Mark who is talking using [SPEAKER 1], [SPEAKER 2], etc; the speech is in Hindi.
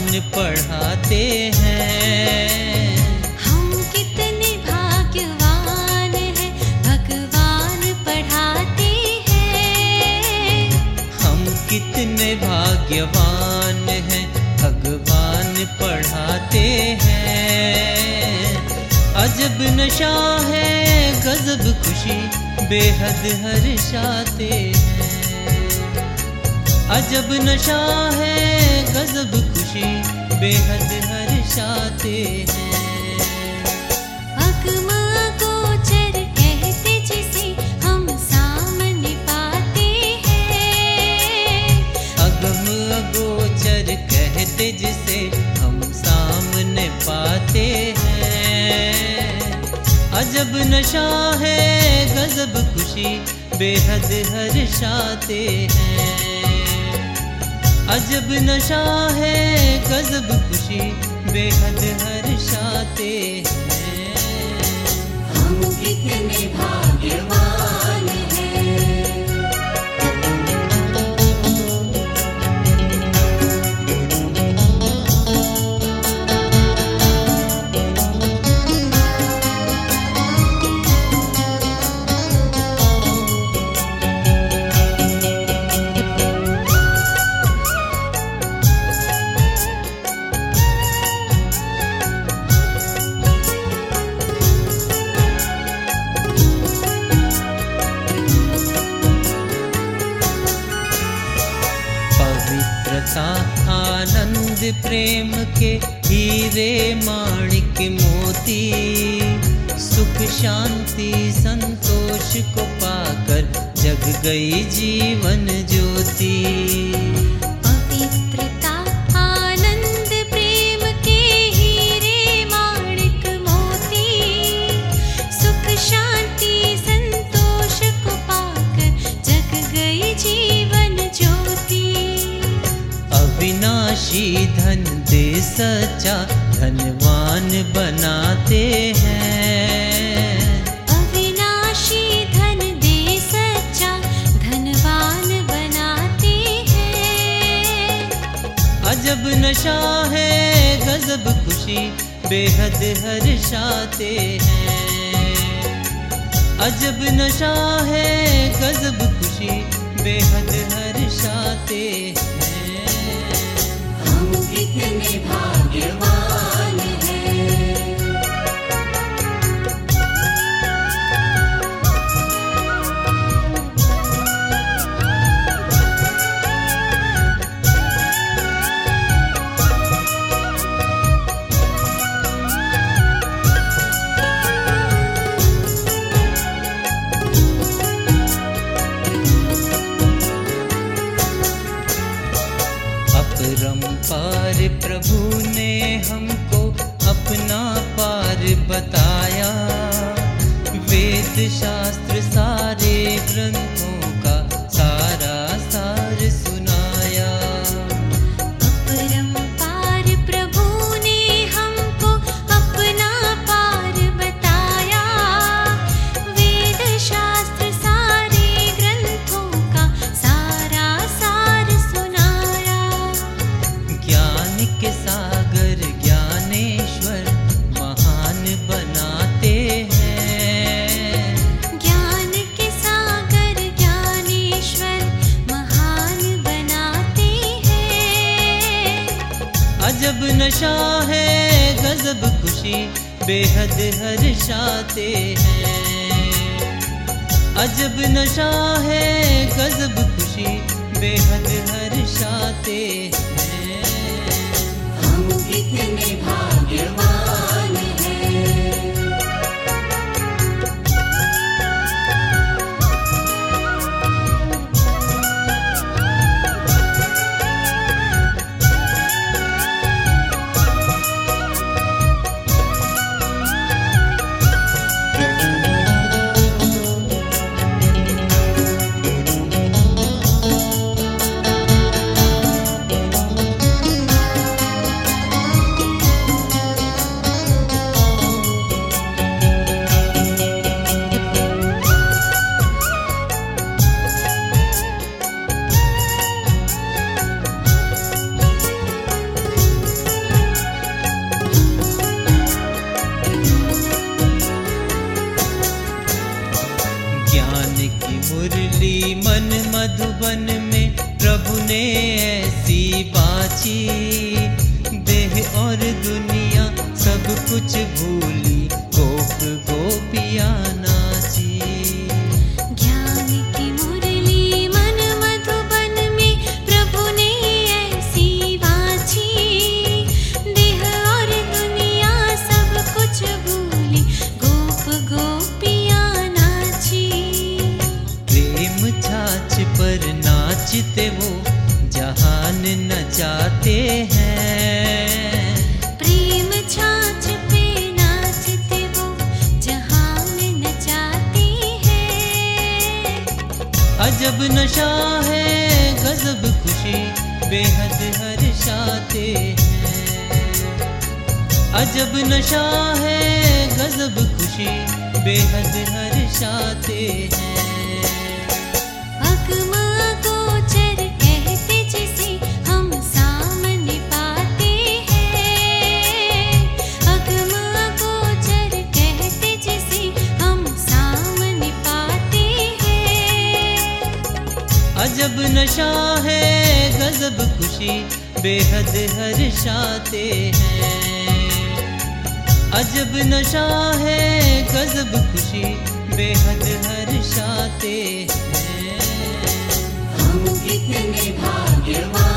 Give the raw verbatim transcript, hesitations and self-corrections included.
[SPEAKER 1] पढ़ाते हैं।
[SPEAKER 2] हम कितने भाग्यवान हैं, भगवान पढ़ाते हैं।
[SPEAKER 1] हम कितने भाग्यवान हैं, भगवान पढ़ाते हैं। अजब नशा है गजब खुशी, बेहद हर्षाते हैं। अजब नशा है गजब खुशी, बेहद हर्षाते हैं।
[SPEAKER 2] अगम अगोचर कहते जिसे हम सामने पाते हैं।
[SPEAKER 1] अगम अगोचर कहते जिसे हम सामने पाते हैं। अजब नशा है गजब खुशी, बेहद हर्षाते हैं। अजब नशा है गजब खुशी, बेहद हर्षाते हैं।
[SPEAKER 2] हम कितने भाग्यवान हैं।
[SPEAKER 1] पवित्रता आनंद प्रेम के हीरे माणिक मोती, सुख शांति संतोष को पाकर जग गई जीवन ज्योति।
[SPEAKER 2] पवित्रता आनंद प्रेम के हीरे माणिक मोती, सुख शांति संतोष को पाकर जग गई जीवन ज्योति।
[SPEAKER 1] अविनाशी धन दे सच्चा धनवान बनाते हैं।
[SPEAKER 2] अविनाशी धन दे सच्चा धनवान बनाते हैं।
[SPEAKER 1] अजब नशा है गजब खुशी, बेहद हर्षाते हैं। अजब नशा है गजब खुशी, बेहद हर्षाते हैं।
[SPEAKER 2] हम कितने भाग्यवान हैं।
[SPEAKER 1] अपरंपार प्रभु ने हमको अपना पार बताया। वेद शास्त्र सारे ग्रंथों का सारा सार सुनाया।
[SPEAKER 2] अपरंपार प्रभु ने हमको अपना पार बताया। वेद शास्त्र सारे ग्रंथों का सारा सार सुनाया।
[SPEAKER 1] ज्ञान के सागर ज्ञानेश्वर महान बनाते हैं।
[SPEAKER 2] ज्ञान के सागर ज्ञानेश्वर महान बनाते हैं।
[SPEAKER 1] अजब नशा है गजब खुशी, बेहद हर्षाते हैं। अजब नशा है गजब खुशी, बेहद हर्षाते हैं।
[SPEAKER 2] हम कितने भाग्यवान हैं।
[SPEAKER 1] देह और दुनिया सब कुछ भूली, गोप गोपिया नाची।
[SPEAKER 2] ज्ञान की मुरली मन मधुबन में प्रभु ने ऐसी वाची, देह और दुनिया सब कुछ भूली, गोप गोपिया नाची।
[SPEAKER 1] प्रेम छाछ पर नाचते वो जहान नचाते हैं।
[SPEAKER 2] प्रेम छाछ पे नाचते वो जहान नचाते हैं।
[SPEAKER 1] अजब नशा है गजब खुशी बेहद हर्षाते हैं। अजब नशा है गजब खुशी बेहद हर्षाते हैं।
[SPEAKER 2] अगम अगोचर कहते जिसे हम सामने पाते हैं। अगम अगोचर कहते जिसे हम सामने पाते हैं।
[SPEAKER 1] अजब नशा है गजब खुशी बेहद हर्षाते हैं। अजब नशा है गजब खुशी बेहद हर्षाते हैं।
[SPEAKER 2] हम कितने भाग्यवान